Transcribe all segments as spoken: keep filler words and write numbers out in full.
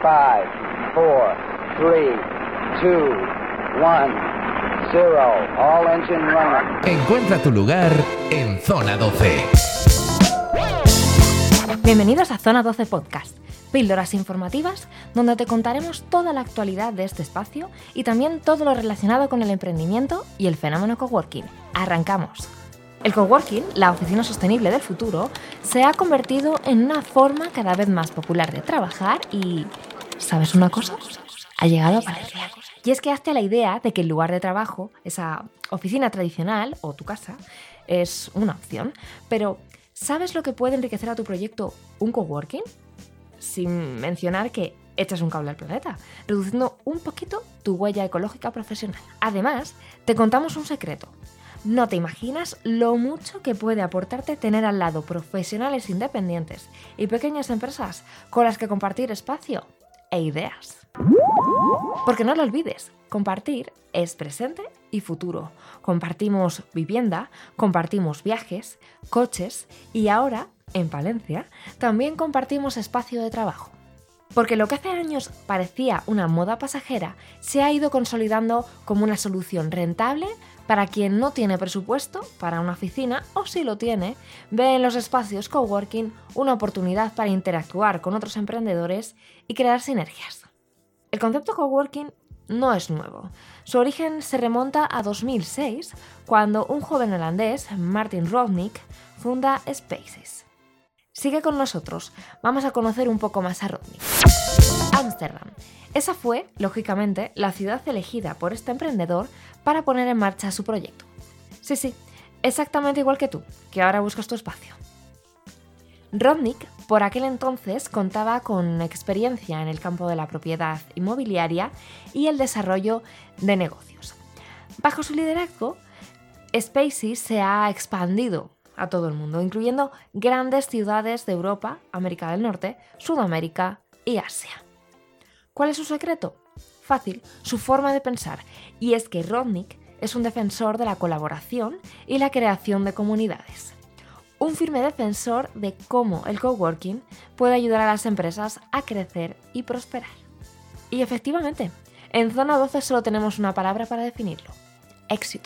five, four, three, two, one, cero. All engine running. Encuentra tu lugar en Zona doce. Bienvenidos a Zona doce Podcast, píldoras informativas donde te contaremos toda la actualidad de este espacio y también todo lo relacionado con el emprendimiento y el fenómeno coworking. ¡Arrancamos! El coworking, la oficina sostenible del futuro, se ha convertido en una forma cada vez más popular de trabajar y... ¿sabes una cosa? Ha llegado a Valencia. Y es que hazte la idea de que el lugar de trabajo, esa oficina tradicional o tu casa, es una opción, pero ¿sabes lo que puede enriquecer a tu proyecto un coworking? Sin mencionar que echas un cable al planeta, reduciendo un poquito tu huella ecológica profesional. Además, te contamos un secreto. No te imaginas lo mucho que puede aportarte tener al lado profesionales independientes y pequeñas empresas con las que compartir espacio e ideas. Porque no lo olvides, compartir es presente y futuro. Compartimos vivienda, compartimos viajes, coches y ahora, en Palencia, también compartimos espacio de trabajo. Porque lo que hace años parecía una moda pasajera se ha ido consolidando como una solución rentable para quien no tiene presupuesto para una oficina o si lo tiene, ve en los espacios coworking una oportunidad para interactuar con otros emprendedores y crear sinergias. El concepto coworking no es nuevo. Su origen se remonta a dos mil seis, cuando un joven holandés, Martin Rodnik, funda Spaces. Sigue con nosotros, vamos a conocer un poco más a Rodnik. Ámsterdam. Esa fue, lógicamente, la ciudad elegida por este emprendedor para poner en marcha su proyecto. Sí, sí, exactamente igual que tú, que ahora buscas tu espacio. Rodnik, por aquel entonces, contaba con experiencia en el campo de la propiedad inmobiliaria y el desarrollo de negocios. Bajo su liderazgo, Spaces se ha expandido a todo el mundo, incluyendo grandes ciudades de Europa, América del Norte, Sudamérica y Asia. ¿Cuál es su secreto? Fácil, su forma de pensar, y es que Rodnik es un defensor de la colaboración y la creación de comunidades. Un firme defensor de cómo el coworking puede ayudar a las empresas a crecer y prosperar. Y efectivamente, en Zona doce solo tenemos una palabra para definirlo: éxito.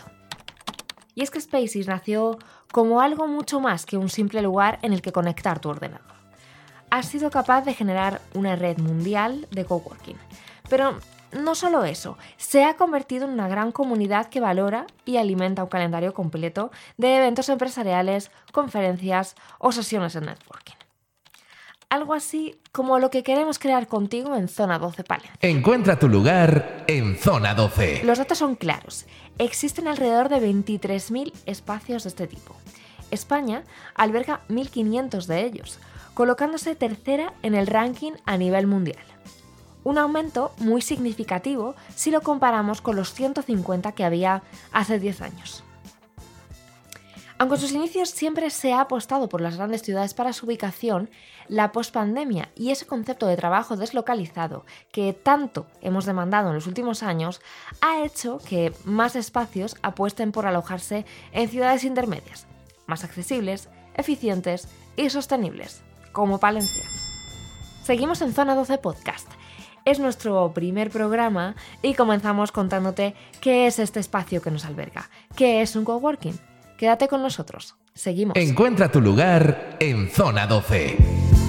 Y es que Spaces nació como algo mucho más que un simple lugar en el que conectar tu ordenador. Ha sido capaz de generar una red mundial de coworking. Pero no solo eso, se ha convertido en una gran comunidad que valora y alimenta un calendario completo de eventos empresariales, conferencias o sesiones de networking. Algo así como lo que queremos crear contigo en Zona doce Palencia. Encuentra tu lugar en Zona doce. Los datos son claros. Existen alrededor de veintitrés mil espacios de este tipo. España alberga mil quinientos de ellos, colocándose tercera en el ranking a nivel mundial. Un aumento muy significativo si lo comparamos con los ciento cincuenta que había hace diez años. Aunque en sus inicios siempre se ha apostado por las grandes ciudades para su ubicación, la pospandemia y ese concepto de trabajo deslocalizado que tanto hemos demandado en los últimos años ha hecho que más espacios apuesten por alojarse en ciudades intermedias, más accesibles, eficientes y sostenibles, como Palencia. Seguimos en Zona doce Podcast. Es nuestro primer programa y comenzamos contándote qué es este espacio que nos alberga, qué es un coworking. Quédate con nosotros. Seguimos. Encuentra tu lugar en Zona doce.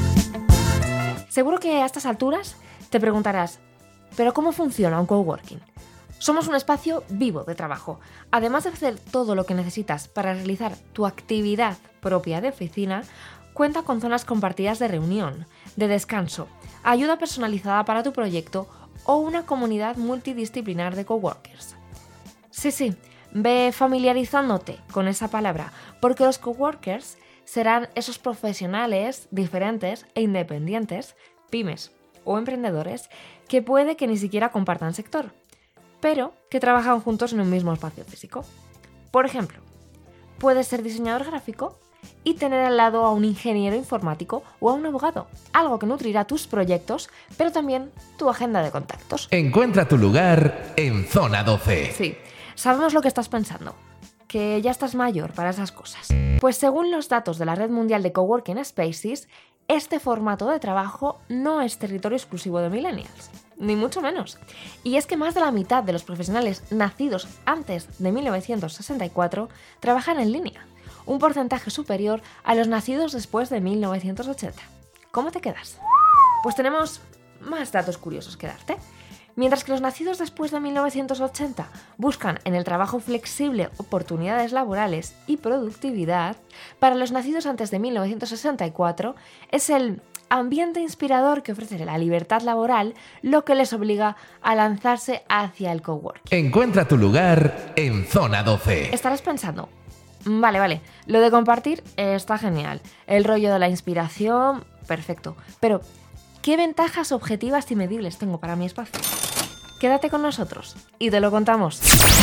Seguro que a estas alturas te preguntarás, ¿pero cómo funciona un coworking? Somos un espacio vivo de trabajo. Además de hacer todo lo que necesitas para realizar tu actividad propia de oficina, cuenta con zonas compartidas de reunión, de descanso, ayuda personalizada para tu proyecto o una comunidad multidisciplinar de coworkers. Sí, sí. Ve familiarizándote con esa palabra, porque los coworkers serán esos profesionales diferentes e independientes, pymes o emprendedores, que puede que ni siquiera compartan sector, pero que trabajan juntos en un mismo espacio físico. Por ejemplo, puedes ser diseñador gráfico y tener al lado a un ingeniero informático o a un abogado, algo que nutrirá tus proyectos, pero también tu agenda de contactos. Encuentra tu lugar en Zona doce. Sí. Sabemos lo que estás pensando, que ya estás mayor para esas cosas. Pues según los datos de la Red Mundial de Coworking Spaces, este formato de trabajo no es territorio exclusivo de millennials, ni mucho menos. Y es que más de la mitad de los profesionales nacidos antes de mil novecientos sesenta y cuatro trabajan en línea, un porcentaje superior a los nacidos después de mil novecientos ochenta. ¿Cómo te quedas? Pues tenemos más datos curiosos que darte. Mientras que los nacidos después de mil novecientos ochenta buscan en el trabajo flexible oportunidades laborales y productividad, para los nacidos antes de mil novecientos sesenta y cuatro es el ambiente inspirador que ofrece la libertad laboral lo que les obliga a lanzarse hacia el coworking. Encuentra tu lugar en Zona doce. Estarás pensando, vale, vale, lo de compartir está genial, el rollo de la inspiración, perfecto, pero ¿qué ventajas objetivas y medibles tengo para mi espacio? Quédate con nosotros y te lo contamos.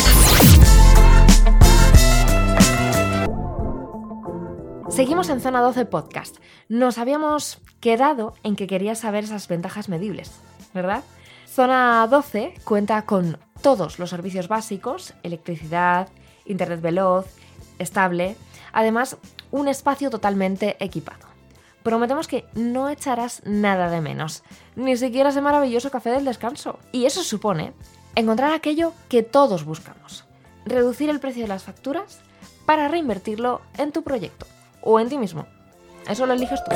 Seguimos en Zona doce Podcast. Nos habíamos quedado en que querías saber esas ventajas medibles, ¿verdad? Zona doce cuenta con todos los servicios básicos, electricidad, internet veloz, estable, además un espacio totalmente equipado. Prometemos que no echarás nada de menos, ni siquiera ese maravilloso café del descanso. Y eso supone encontrar aquello que todos buscamos, reducir el precio de las facturas para reinvertirlo en tu proyecto o en ti mismo. Eso lo eliges tú.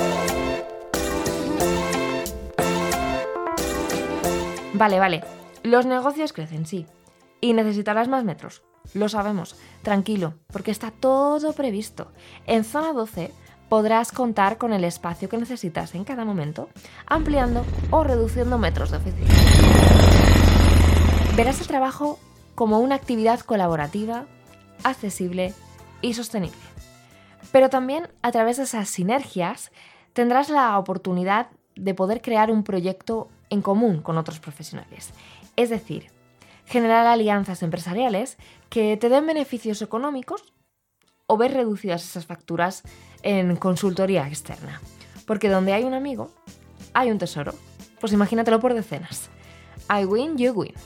Vale, vale, los negocios crecen, sí, y necesitarás más metros, lo sabemos, tranquilo, porque está todo previsto. En Zona doce podrás contar con el espacio que necesitas en cada momento, ampliando o reduciendo metros de oficina. Verás el trabajo como una actividad colaborativa, accesible y sostenible. Pero también, a través de esas sinergias, tendrás la oportunidad de poder crear un proyecto en común con otros profesionales. Es decir, generar alianzas empresariales que te den beneficios económicos o ver reducidas esas facturas en consultoría externa. Porque donde hay un amigo, hay un tesoro. Pues imagínatelo por decenas. I win, you win.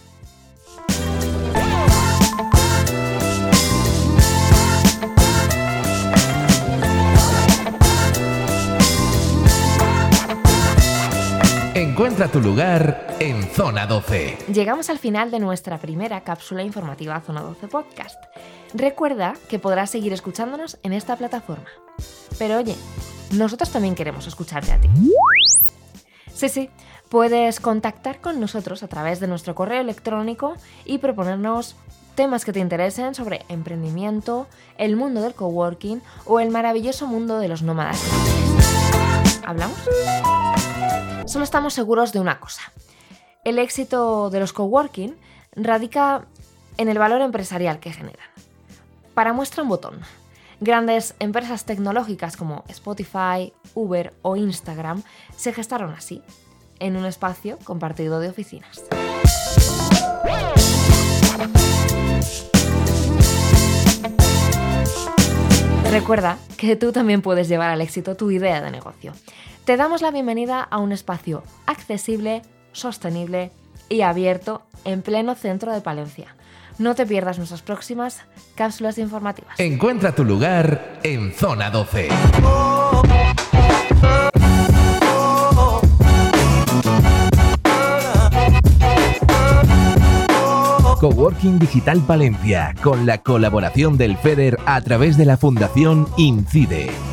Encuentra tu lugar en Zona doce. Llegamos al final de nuestra primera cápsula informativa Zona doce Podcast. Recuerda que podrás seguir escuchándonos en esta plataforma. Pero oye, nosotros también queremos escucharte a ti. Sí, sí, puedes contactar con nosotros a través de nuestro correo electrónico y proponernos temas que te interesen sobre emprendimiento, el mundo del coworking o el maravilloso mundo de los nómadas. ¿Hablamos? Solo estamos seguros de una cosa. El éxito de los coworking radica en el valor empresarial que generan. Para muestra un botón, grandes empresas tecnológicas como Spotify, Uber o Instagram se gestaron así, en un espacio compartido de oficinas. Recuerda que tú también puedes llevar al éxito tu idea de negocio. Te damos la bienvenida a un espacio accesible, sostenible y abierto en pleno centro de Palencia. No te pierdas nuestras próximas cápsulas informativas. Encuentra tu lugar en Zona doce. Coworking Digital Palencia, con la colaboración del FEDER a través de la Fundación INCIDE.